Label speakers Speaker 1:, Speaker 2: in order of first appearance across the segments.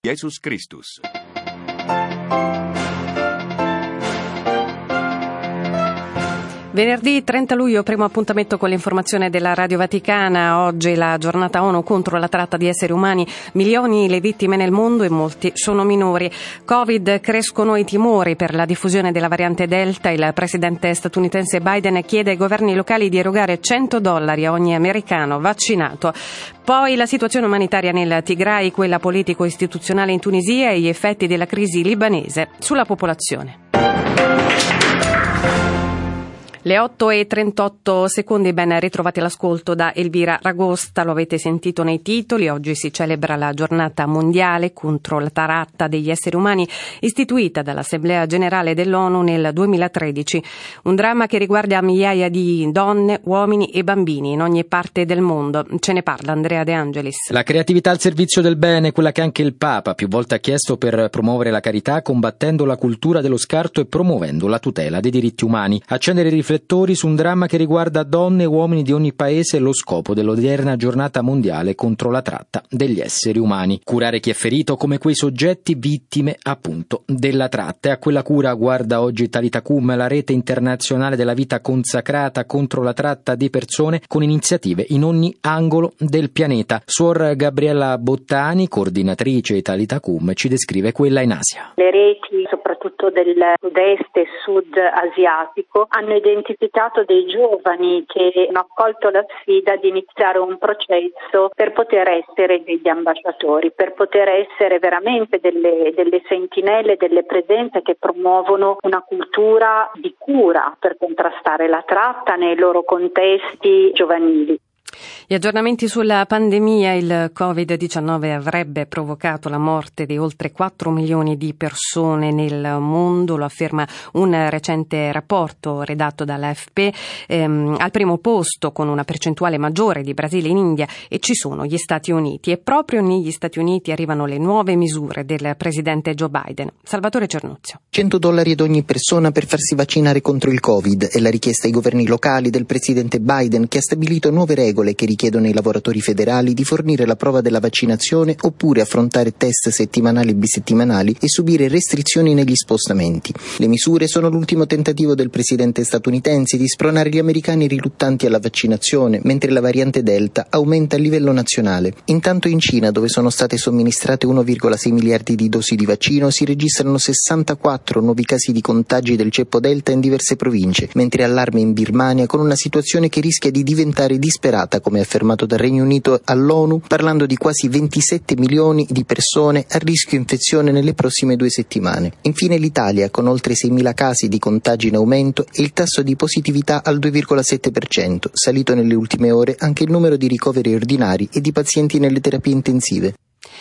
Speaker 1: Jesus Christus.
Speaker 2: Venerdì 30 luglio, primo appuntamento con l'informazione della Radio Vaticana. Oggi la giornata ONU contro la tratta di esseri umani. Milioni le vittime nel mondo e molti sono minori. Covid, crescono i timori per la diffusione della variante Delta. Il presidente statunitense Biden chiede ai governi locali di erogare $100 a ogni americano vaccinato. Poi la situazione umanitaria nel Tigray, quella politico-istituzionale in Tunisia e gli effetti della crisi libanese sulla popolazione. Le 8:38, ben ritrovati all'ascolto da Elvira Ragosta, lo avete sentito nei titoli. Oggi si celebra la giornata mondiale contro la tratta degli esseri umani, istituita dall'Assemblea Generale dell'ONU nel 2013. Un dramma che riguarda migliaia di donne, uomini e bambini in ogni parte del mondo. Ce ne parla Andrea De Angelis.
Speaker 3: La creatività al servizio del bene, quella che anche il Papa più volte ha chiesto per promuovere la carità, combattendo la cultura dello scarto e promuovendo la tutela dei diritti umani. Accendere riflessioni su un dramma che riguarda donne e uomini di ogni paese è lo scopo dell'odierna giornata mondiale contro la tratta degli esseri umani. Curare chi è ferito come quei soggetti vittime appunto della tratta. E a quella cura guarda oggi Talitacum, la rete internazionale della vita consacrata contro la tratta di persone, con iniziative in ogni angolo del pianeta. Suor Gabriella Bottani, coordinatrice Talitacum, ci descrive quella in Asia.
Speaker 4: Le reti, soprattutto del sud-est e sud asiatico, hanno identificato dei giovani che hanno accolto la sfida di iniziare un processo per poter essere degli ambasciatori, per poter essere veramente delle sentinelle, delle presenze che promuovono una cultura di cura per contrastare la tratta nei loro contesti giovanili.
Speaker 2: Gli aggiornamenti sulla pandemia. Il Covid-19 avrebbe provocato la morte di oltre 4 milioni di persone nel mondo, lo afferma un recente rapporto redatto dall'AFP. Al primo posto, con una percentuale maggiore, di Brasile e India, e ci sono gli Stati Uniti. E proprio negli Stati Uniti arrivano le nuove misure del presidente Joe Biden. Salvatore Cernuzio.
Speaker 5: $100 ad ogni persona per farsi vaccinare contro il Covid è la richiesta ai governi locali del presidente Biden, che ha stabilito nuove regole che richiedono ai lavoratori federali di fornire la prova della vaccinazione oppure affrontare test settimanali e bisettimanali e subire restrizioni negli spostamenti. Le misure sono l'ultimo tentativo del presidente statunitense di spronare gli americani riluttanti alla vaccinazione, mentre la variante Delta aumenta a livello nazionale. Intanto in Cina, dove sono state somministrate 1,6 miliardi di dosi di vaccino, si registrano 64 nuovi casi di contagi del ceppo Delta in diverse province, mentre allarme in Birmania, con una situazione che rischia di diventare disperata, come affermato dal Regno Unito all'ONU, parlando di quasi 27 milioni di persone a rischio infezione nelle prossime 2 settimane. Infine l'Italia, con oltre 6.000 casi di contagi in aumento e il tasso di positività al 2,7%, salito nelle ultime ore anche il numero di ricoveri ordinari e di pazienti nelle terapie intensive.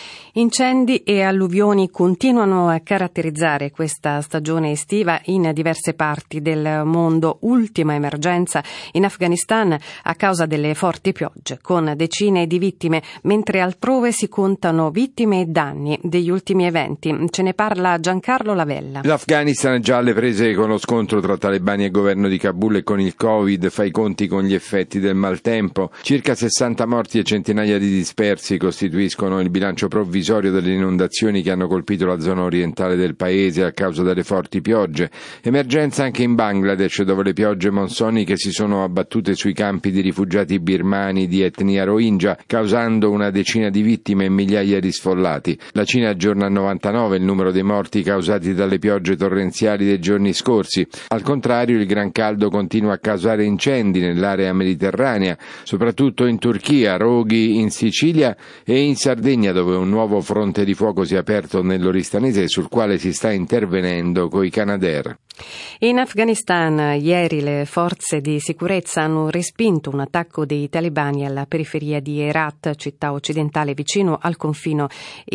Speaker 2: Incendi e alluvioni continuano a caratterizzare questa stagione estiva in diverse parti del mondo. Ultima emergenza in Afghanistan a causa delle forti piogge, con decine di vittime, mentre altrove si contano vittime e danni degli ultimi eventi. Ce ne parla Giancarlo Lavella.
Speaker 6: L'Afghanistan è già alle prese con lo scontro tra talebani e governo di Kabul e con il Covid fa i conti con gli effetti del maltempo. Circa 60 morti e centinaia di dispersi costituiscono il bilancio provvisorio delle inondazioni che hanno colpito la zona orientale del paese a causa delle forti piogge. Emergenza anche in Bangladesh, dove le piogge monsoniche si sono abbattute sui campi di rifugiati birmani di etnia Rohingya, causando una decina di vittime e migliaia di sfollati. La Cina aggiorna a 99 il numero dei morti causati dalle piogge torrenziali dei giorni scorsi. Al contrario, il gran caldo continua a causare incendi nell'area mediterranea, soprattutto in Turchia, roghi in Sicilia e in Sardegna, dove un nuovo fronte di fuoco si è aperto nell'Oristanese, sul quale si sta intervenendo coi Canadair.
Speaker 2: In Afghanistan ieri le forze di sicurezza hanno respinto un attacco dei talebani alla periferia di Herat, città occidentale vicino al confine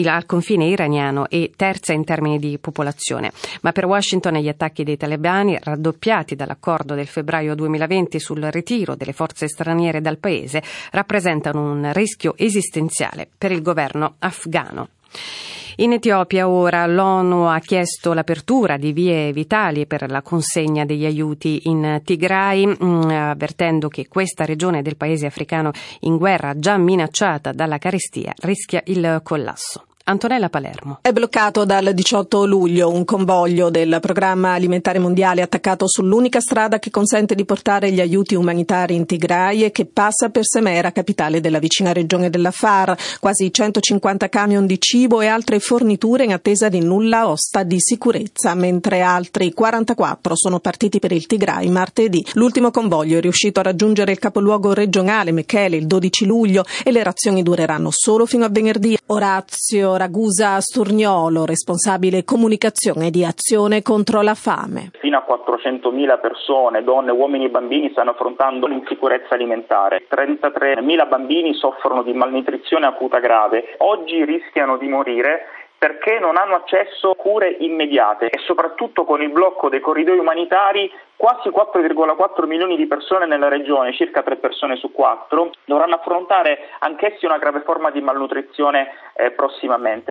Speaker 2: iraniano e terza in termini di popolazione. Ma per Washington gli attacchi dei talebani, raddoppiati dall'accordo del febbraio 2020 sul ritiro delle forze straniere dal paese, rappresentano un rischio esistenziale per il governo afghano. In Etiopia ora l'ONU ha chiesto l'apertura di vie vitali per la consegna degli aiuti in Tigray, avvertendo che questa regione del paese africano in guerra, già minacciata dalla carestia, rischia il collasso. Antonella Palermo.
Speaker 1: È bloccato dal 18 luglio un convoglio del Programma Alimentare Mondiale attaccato sull'unica strada che consente di portare gli aiuti umanitari in Tigray e che passa per Semera, capitale della vicina regione dell'Afar. Quasi 150 camion di cibo e altre forniture in attesa di nulla osta di sicurezza, mentre altri 44 sono partiti per il Tigray martedì. L'ultimo convoglio è riuscito a raggiungere il capoluogo regionale Mekele il 12 luglio e le razioni dureranno solo fino a venerdì. Orazio Ragusa Sturniolo, responsabile comunicazione di Azione contro la fame.
Speaker 7: Fino a 400.000 persone, donne, uomini e bambini stanno affrontando l'insicurezza alimentare. 33.000 bambini soffrono di malnutrizione acuta grave. Oggi rischiano di morire perché non hanno accesso a cure immediate e soprattutto con il blocco dei corridoi umanitari quasi 4,4 milioni di persone nella regione, circa 3 persone su 4, dovranno affrontare anch'essi una grave forma di malnutrizione prossimamente.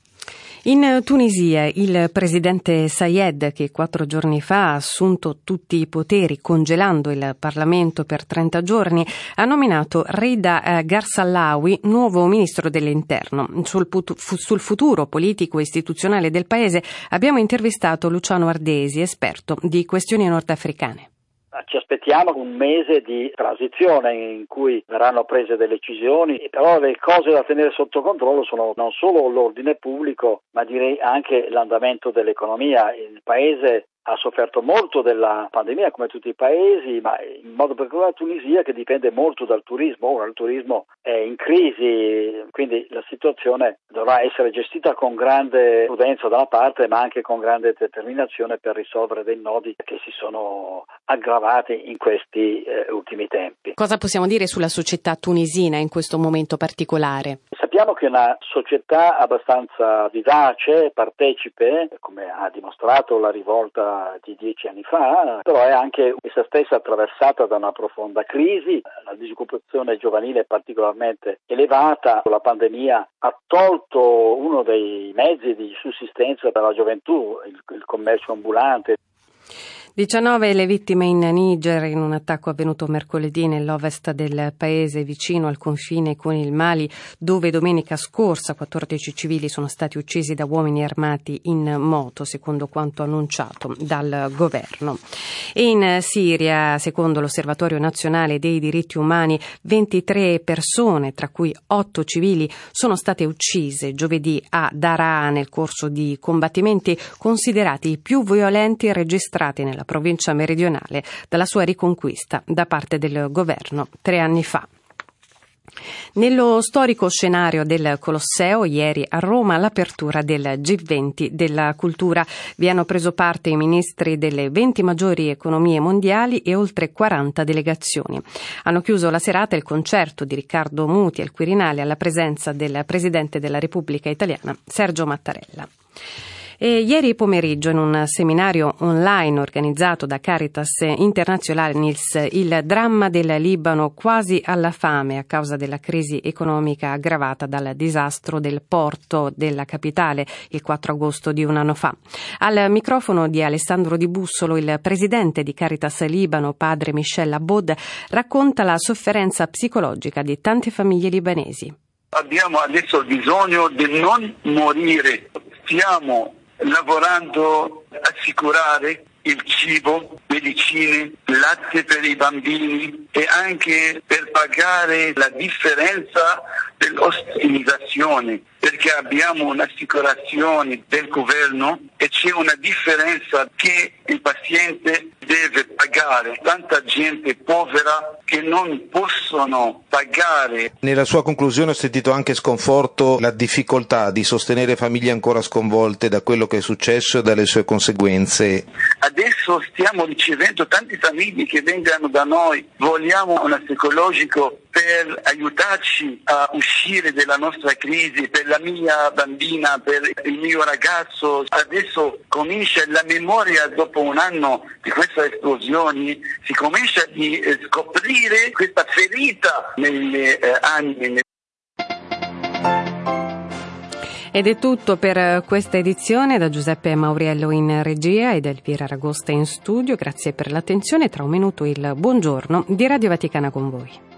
Speaker 2: In Tunisia il presidente Sayed, che 4 giorni fa ha assunto tutti i poteri congelando il Parlamento per 30 giorni, ha nominato Rida Ghassallaoui nuovo ministro dell'Interno. Sul futuro politico e istituzionale del paese abbiamo intervistato Luciano Ardesi, esperto di questioni nordafricane.
Speaker 8: Ci aspettiamo un mese di transizione in cui verranno prese delle decisioni, però le cose da tenere sotto controllo sono non solo l'ordine pubblico, ma direi anche l'andamento dell'economia. Il paese ha sofferto molto della pandemia come tutti i paesi, ma in modo particolare la Tunisia, che dipende molto dal turismo. Ora il turismo è in crisi, quindi la situazione dovrà essere gestita con grande prudenza da una parte, ma anche con grande determinazione per risolvere dei nodi che si sono aggravati in questi ultimi tempi.
Speaker 2: Cosa possiamo dire sulla società tunisina in questo momento particolare?
Speaker 8: Sappiamo che è una società abbastanza vivace, partecipe, come ha dimostrato la rivolta di 10 anni fa, però è anche essa stessa attraversata da una profonda crisi. La disoccupazione giovanile è particolarmente elevata, la pandemia ha tolto uno dei mezzi di sussistenza per la gioventù, il commercio ambulante.
Speaker 2: 19 le vittime in Niger in un attacco avvenuto mercoledì nell'ovest del paese vicino al confine con il Mali, dove domenica scorsa 14 civili sono stati uccisi da uomini armati in moto, secondo quanto annunciato dal governo. E in Siria, secondo l'Osservatorio Nazionale dei Diritti Umani, 23 persone, tra cui 8 civili, sono state uccise giovedì a Daraa nel corso di combattimenti considerati i più violenti registrati nella provincia meridionale dalla sua riconquista da parte del governo 3 anni fa. Nello storico scenario del Colosseo, ieri a Roma, l'apertura del G20 della cultura. Vi hanno preso parte i ministri delle 20 maggiori economie mondiali e oltre 40 delegazioni. Hanno chiuso la serata il concerto di Riccardo Muti al Quirinale alla presenza del Presidente della Repubblica Italiana, Sergio Mattarella. E ieri pomeriggio, in un seminario online organizzato da Caritas Internationalis, il dramma del Libano quasi alla fame a causa della crisi economica aggravata dal disastro del porto della capitale il 4 agosto di un anno fa. Al microfono di Alessandro Di Bussolo, il presidente di Caritas Libano, padre Michel Abod, racconta la sofferenza psicologica di tante famiglie libanesi.
Speaker 9: Abbiamo adesso bisogno di non morire. Stiamo lavorando a assicurare il cibo, medicine, latte per i bambini e anche per pagare la differenza dell'ospitalizzazione, perché abbiamo un'assicurazione del governo e c'è una differenza che il paziente deve pagare. Tanta gente povera che non possono pagare.
Speaker 10: Nella sua conclusione ho sentito anche sconforto, la difficoltà di sostenere famiglie ancora sconvolte da quello che è successo e dalle sue conseguenze.
Speaker 9: Adesso stiamo ricevendo tante famiglie che vengono da noi, vogliamo un psicologico per aiutarci a uscire dalla nostra crisi, per la mia bambina, per il mio ragazzo. Adesso comincia la memoria dopo un anno di queste esplosioni, si comincia a scoprire questa ferita negli anni.
Speaker 2: Ed è tutto per questa edizione. Da Giuseppe Mauriello in regia ed Elvira Ragosta in studio. Grazie per l'attenzione. Tra un minuto il buongiorno di Radio Vaticana con voi.